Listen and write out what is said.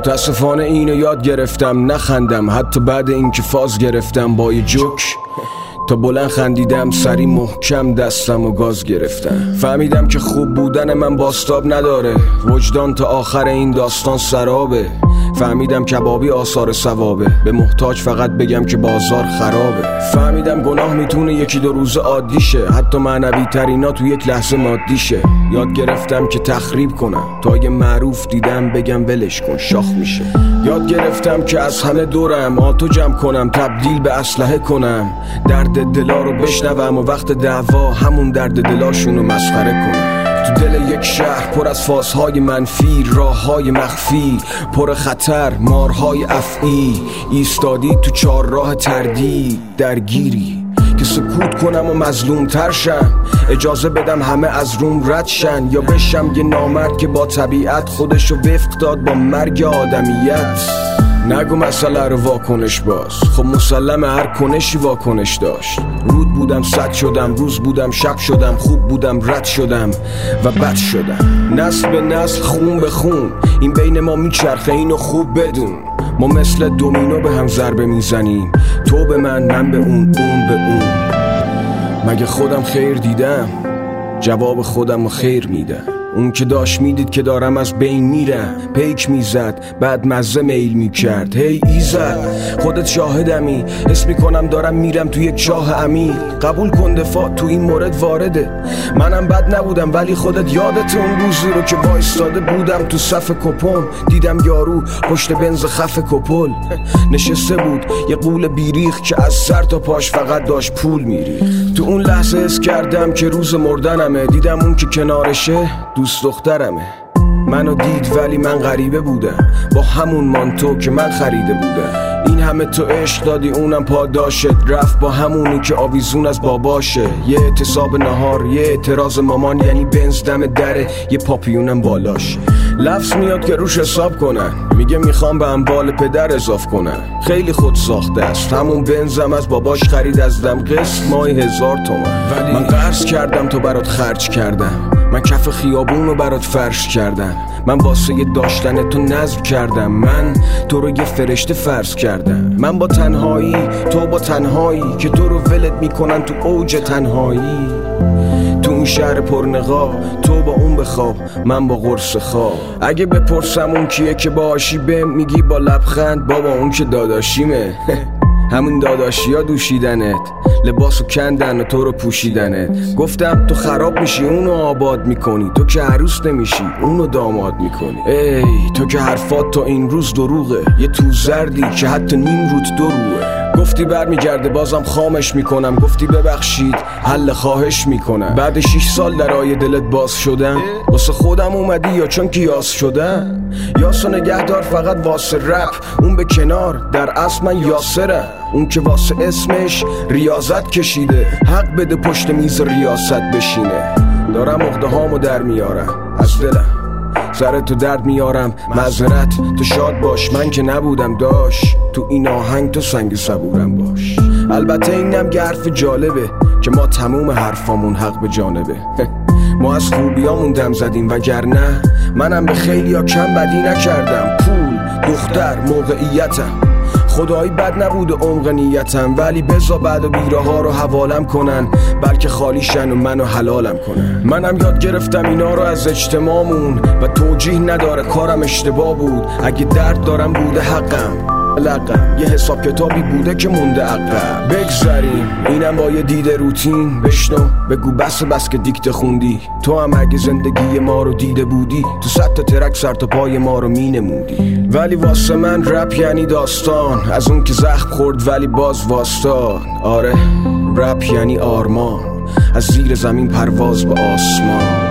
متاسفانه اینو یاد گرفتم نخندم، حتی بعد اینکه فاز گرفتم با یه جوک. تا بلند خندیدم سری محکم دستم و گاز گرفتم. فهمیدم که خوب بودن من باستاب نداره، وجدان تا آخر این داستان سرابه. فهمیدم کبابی آثار ثوابه، به محتاج فقط بگم که بازار خرابه. فهمیدم گناه میتونه یکی دو روز عادی شه، حتی معنوی ترینا تو یک لحظه مادی شه. یاد گرفتم که تخریب کنم، تا یه معروف دیدم بگم ولش کن شاخ میشه. یاد گرفتم که از همه دورم آتو جمع کنم، تبدیل به اسلحه کنم، درد دلا رو بشنوم و وقت دعوا همون درد دلاشونو مسخره کنم. تو دل یک شهر پر از فازهای منفی، راههای مخفی پر خطر، مارهای افعی، ایستادی تو چهارراه تردید درگیری که سکوت کنم و مظلوم تر شم، اجازه بدم همه از روم رد شن، یا بشم یه نامرد که با طبیعت خودشو وفق داد با مرگ آدمیت. نگو مسئله رو واکنش باز، خب مسلمه هر کنشی واکنش داشت. رود بودم صد شدم، روز بودم شب شدم، خوب بودم رد شدم و بد شدم. نسل به نسل خون به خون این بین ما میچرخه، اینو خوب بدون. ما مثل دومینو به هم ضربه میزنیم، تو به من به اون به اون. مگه خودم خیر دیدم؟ جواب خودم رو خیر میدم. اون که داشت میدید که دارم از بین میرم، پیک میزد بعد مزه میل میکرد. هی ایزد خودت شاهدمی، حس میکنم دارم میرم تو یک چاه عمیق. قبول کن دفاع تو این مورد وارده، منم بد نبودم ولی خودت یادت اون روزی رو که وایستاده بودم تو صف کپون، دیدم یارو پشت بنز خف کپل نشسته بود، یه قول بیریخ که از سر تا پاش فقط داشت پول میریخت. تو اون لحظه حس کردم که روز مردنمه، دیدم اون که کنارشه دوست دخترمه. منو دید ولی من غریبه بودم، با همون مانتو که من خریده بودم. این همه تو عشق دادی اونم پاداشت، رفت با همونی که آویزون از باباشه. یه اعتصاب نهار، یه اعتراض مامان، یعنی بنز دم دره، یه پاپیونم بالاش. لفظ میاد که روش حساب کنن، میگه میخوام به اموال پدر اضاف کنن. خیلی خود ساخته است، همون بنزم از باباش خرید از دم، قسط ماهی 1000 تومن. ولی من قرض کردم تو برات خرج کردم، من کف خیابون رو برات فرش کردم، من واسه داشتن تو نذر کردم، من تو رو یه فرشته فرض کردم. من با تنهایی، تو با تنهایی که تو رو ولت میکنن تو اوج تنهایی. تو اون شهر پرنقاب، تو با اون بخواب، من با قرص خواب. اگه بپرسم اون کیه که باهاشی بهم، میگی با لبخند بابا اون که داداشیمه. همون داداشی ها دوشیدنت، لباسو کندن و تو رو پوشیدنت. گفتم تو خراب میشی اونو آباد میکنی، تو که عروس نمیشی اونو داماد میکنی. ای تو که حرفات تا این روز دروغه، یه تو زردی که حتی نیم روت دروغه. گفتی برمیگرده بازم خامش میکنم، گفتی ببخشید حل خواهش میکنم. بعد 6 سال در آیه دلت باز شدم، واسه خودم اومدی یا چون که یاس شدم؟ یاسو نگهدار فقط واسه رپ، اون به کنار، در اصل من یاسرم. اون که واسه اسمش ریاضت کشیده، حق بده پشت میز ریاست بشینه. دارم عقده هامو در میارم از دلم، سر تو درد میارم معذرت، تو شاد باش من که نبودم داش، تو این آهنگ تو سنگ صبورم باش. البته اینم که حرف جالبه که ما تموم حرفامون حق به جانبه. ما از خوبیامون دم زدیم وگرنه منم به خیلی ها کم بدی نکردم. پول، دختر، موقعیتم، خدایی بد نبود عمق نیتم، ولی بزا بعد و بیره ها رو حوالم کنن، بلکه خالیشن و منو حلالم کنن. منم یاد گرفتم اینا رو از اجتماعمون و توجیه نداره کارم اشتباه بود. اگه درد دارم بوده حقم، لقم یه حساب کتابی بوده که مونده عقب. بگذاریم اینم با یه دیده روتین، بشنو بگو بس که دیکته خوندی. تو هم اگه زندگی ما رو دیده بودی، تو 100 تا ترک سر تا پای ما رو مینمودی. ولی واسه من رپ یعنی داستان، از اون که زخم خورد ولی باز واسطاد. آره رپ یعنی آرمان، از زیر زمین پرواز به آسمان.